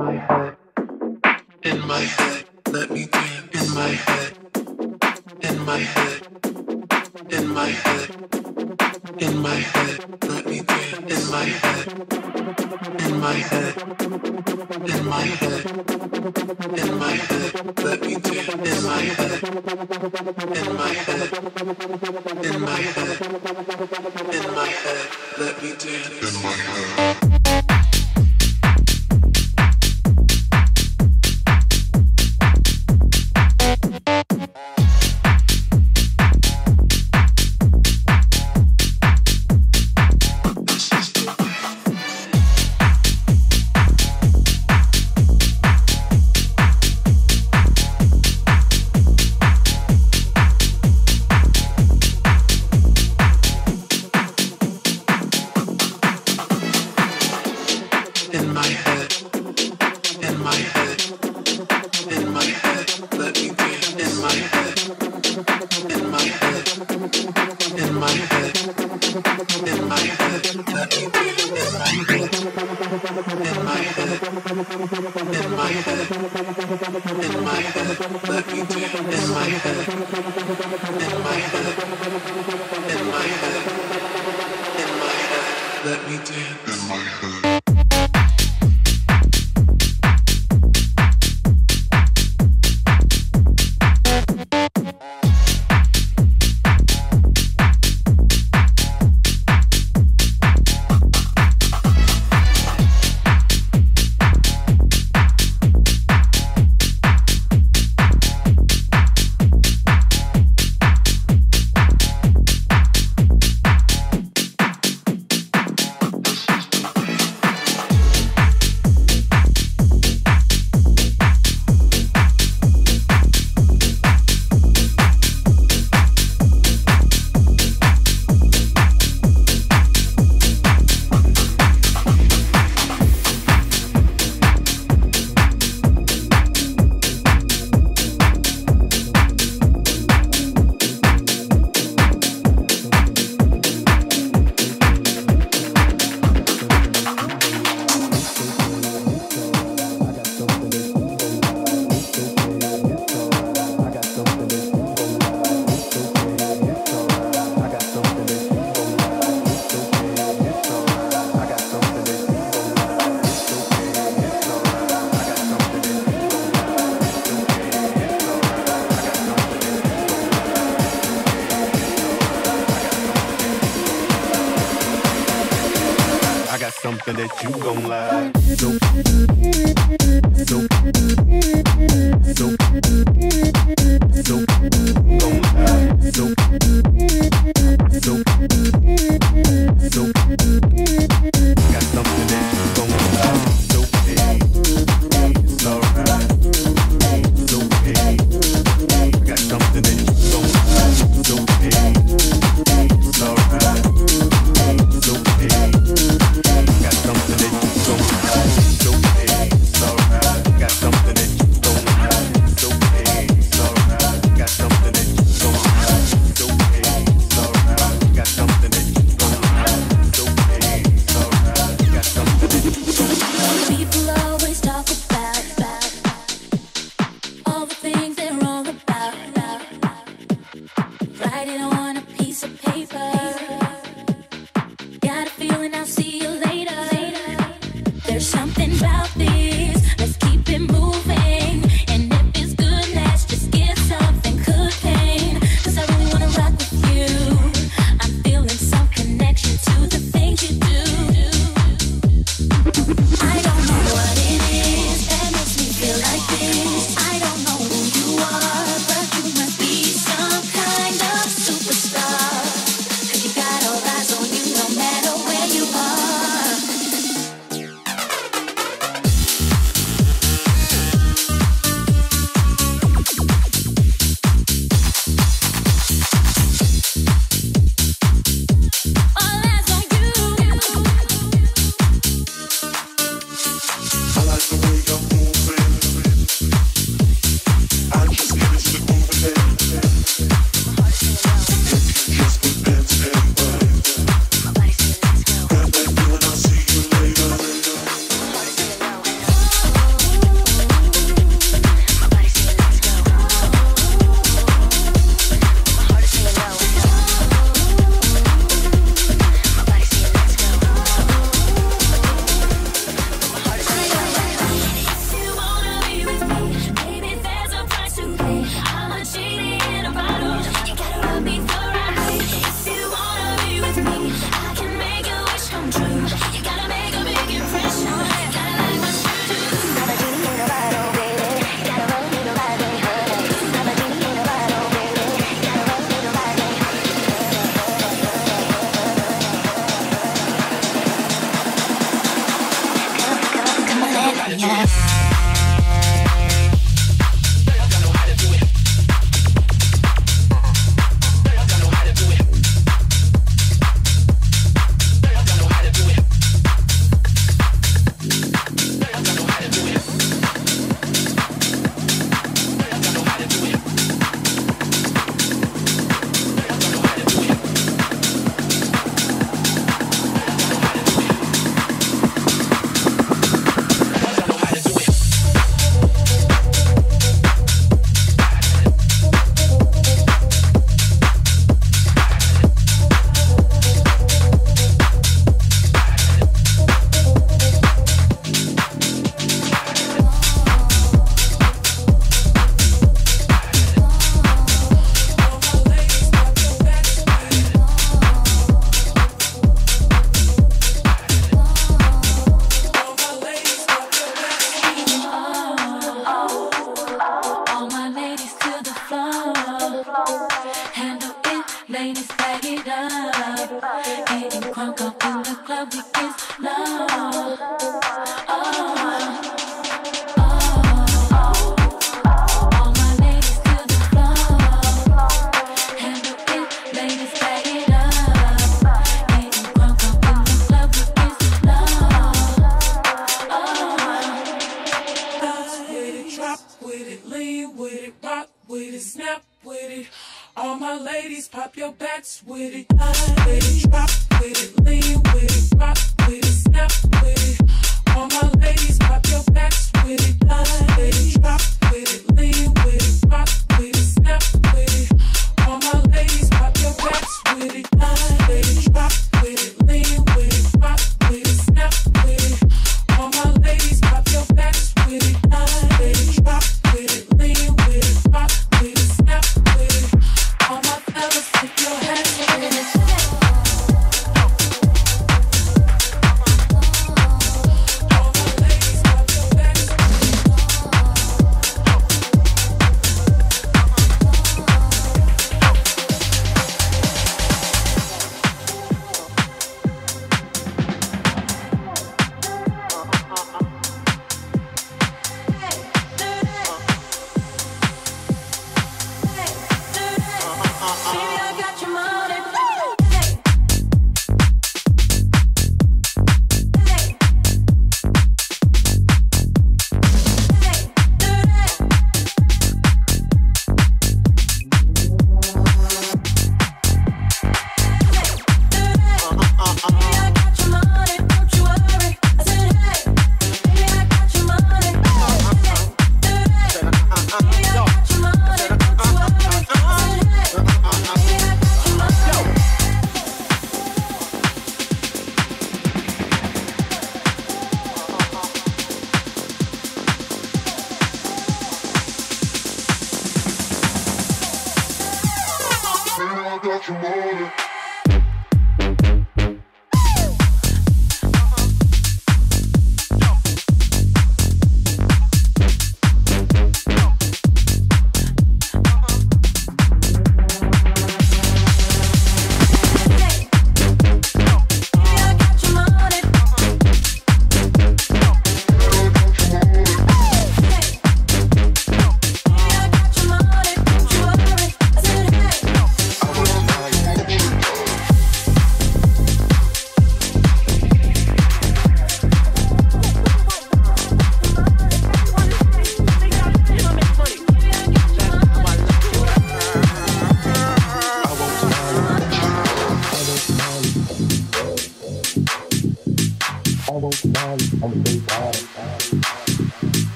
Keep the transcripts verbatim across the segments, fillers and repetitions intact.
something that you gon' like. So, so, so, so, gon' like. So, so, so, got something that you gon' like. So, hey, it's alright. So, hey, I got something that you gon' like. So, hey, it's alright. So, hey, got something that you gon' like. So, hey, it's alright. Got something that you gon' like. So, hey, it's alright. Got something that you gon' like. So, hey, it's alright. Got something that you gon' like. So, hey,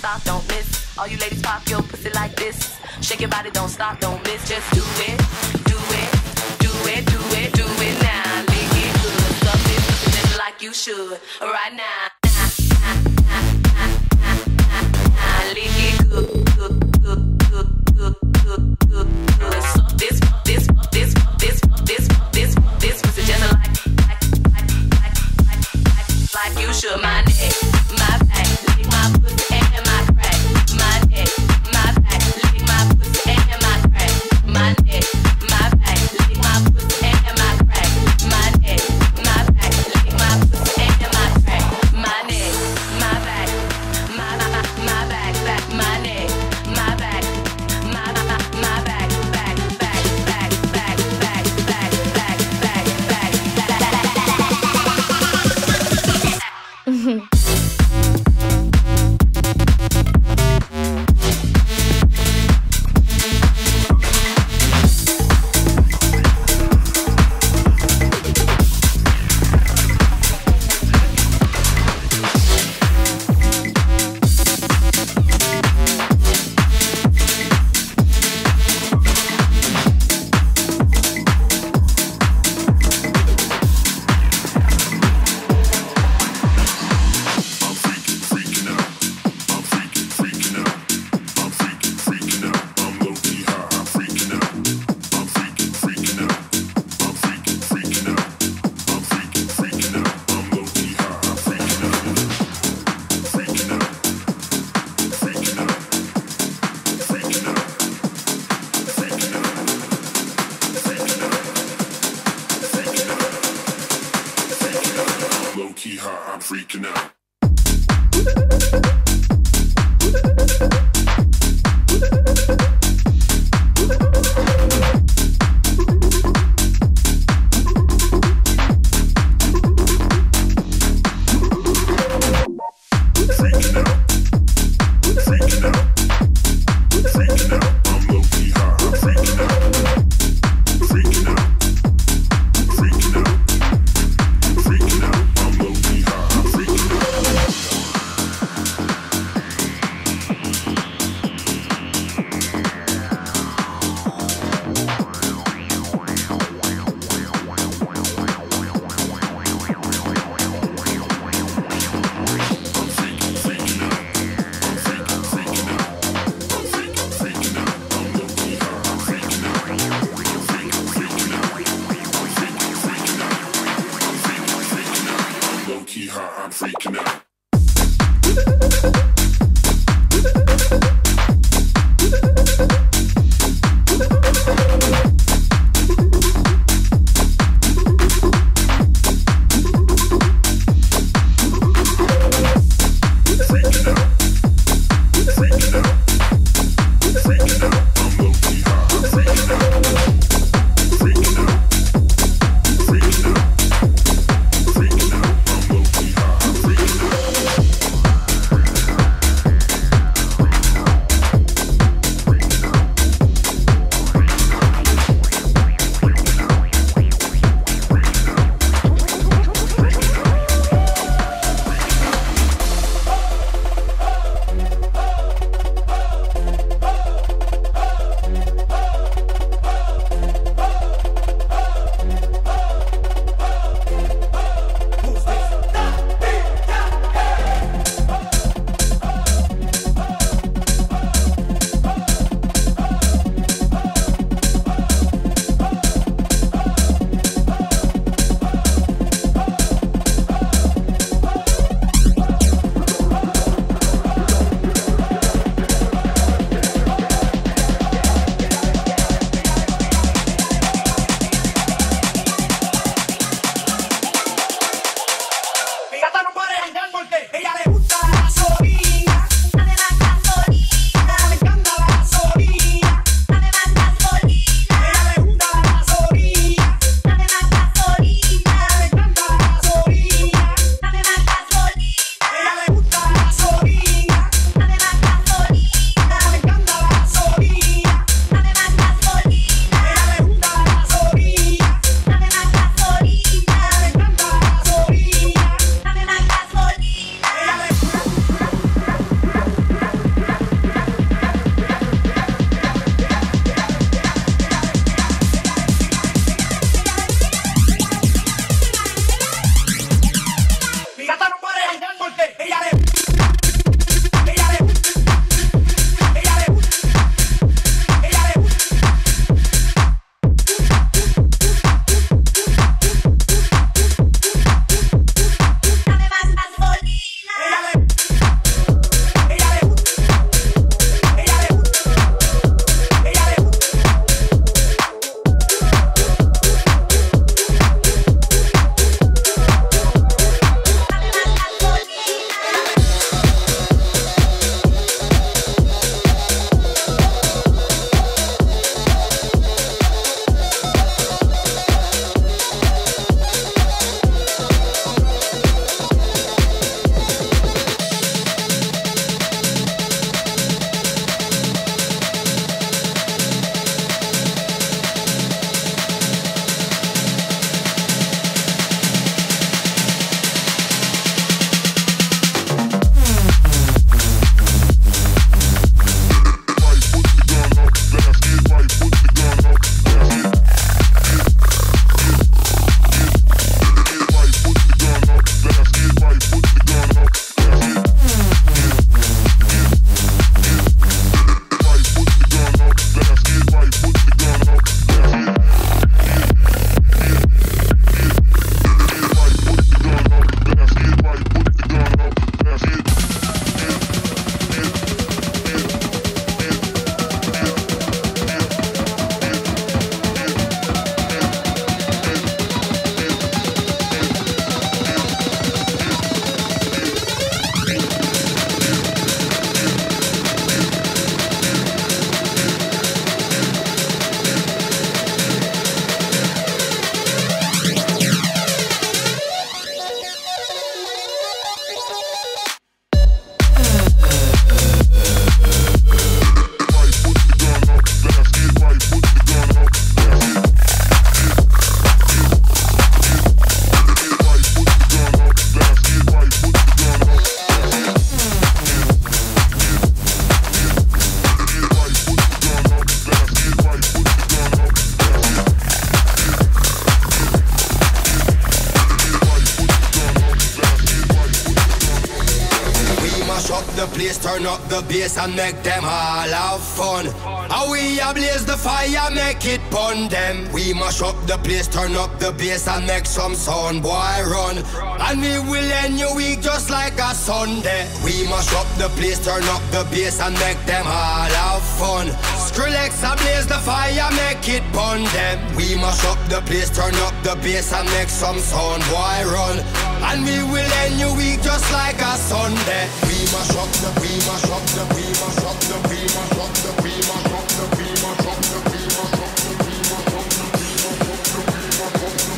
stop, don't miss. All you ladies pop your pussy like this. Shake your body, don't stop, don't miss. Just do it, do it, do it, do it, do it now. Lick it good, suck this pussy just like you should. Right now. Lick it good, good, good, good, good, good, good, good. Suck this, fuck this, fuck this, fuck this, fuck this, fuck this, fuck this pussy just like, like, like, like, like, like, like you should. My neck, my back, lick my pussy and my crack. My neck, my back, lick my pussy and my crack. My neck, my back, lick my pussy and my crack. My neck, my back, lick my pussy and my crack. My turn up the bass and make them all have fun. How we ablaze the fire, make it burn them. We mash up the place, turn up the bass and make some sound, boy run. And we will end your week just like a Sunday. We mash up the place, turn up the bass and make them all have fun. Skrillex ablaze the fire, make it burn them. We mash up the place, turn up the bass and make some sound, boy run. And we will end your week just like a Sunday. We mash up the, we mash up the, we mash up the, we mash up the, we mash up the, we mash up the, we mash up the, we mash up the, we mash up the, we mash up the.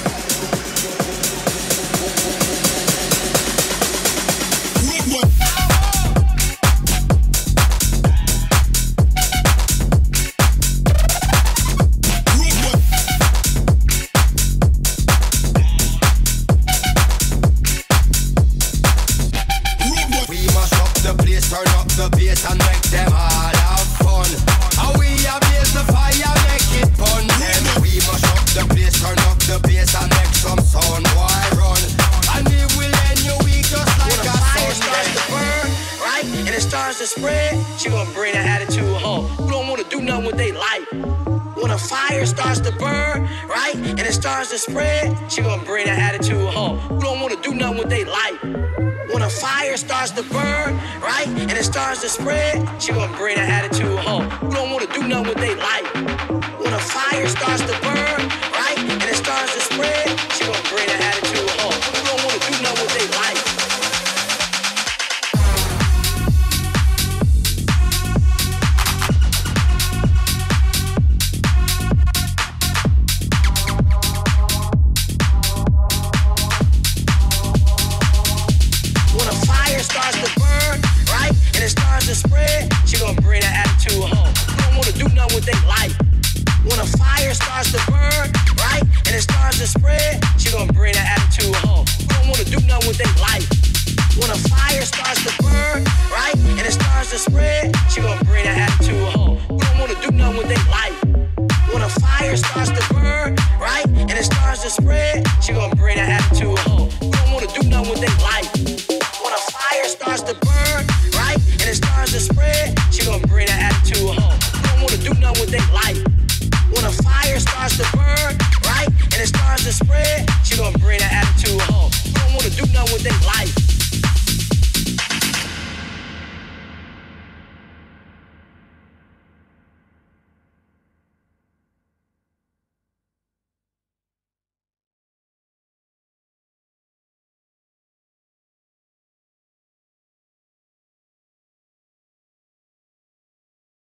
Turn up the bass and make them all have fun. How we ablaze the fire, make it burn them. We mash up the place, turn up the bass and make some sound, boy run. And we will end your week just like a fire starts to burn, right? And it starts to spread. She gonna bring that attitude home. Who don't wanna do nothing with they life? When a fire starts to burn, right? And it starts to spread. She gonna bring that attitude home. Who don't wanna do nothing with they life? When a fire starts to burn, right, and it starts to spread, she gonna bring that attitude home. Who don't wanna do nothing with their life? When a fire starts to burn, right, and it starts to spread, she gonna bring that attitude home. Who don't wanna do nothing with their life? Starts to burn, right? And it starts to spread. She gonna bring that attitude home. You don't wanna do nothing with their life. When a fire starts to burn, right? And it starts to spread. She gonna bring that attitude home. You don't wanna do nothing with their life. When a fire starts to burn, right? And it starts to spread. She gonna bring that attitude home. You don't wanna do nothing with their life. When a fire starts to burn, right? And it starts to spread. She gonna bring that attitude home. You don't wanna do nothing with their life. When a fire starts to burn, right, and it starts to spread, she gonna bring that attitude home. You don't wanna do nothing with their life. When a fire starts to burn,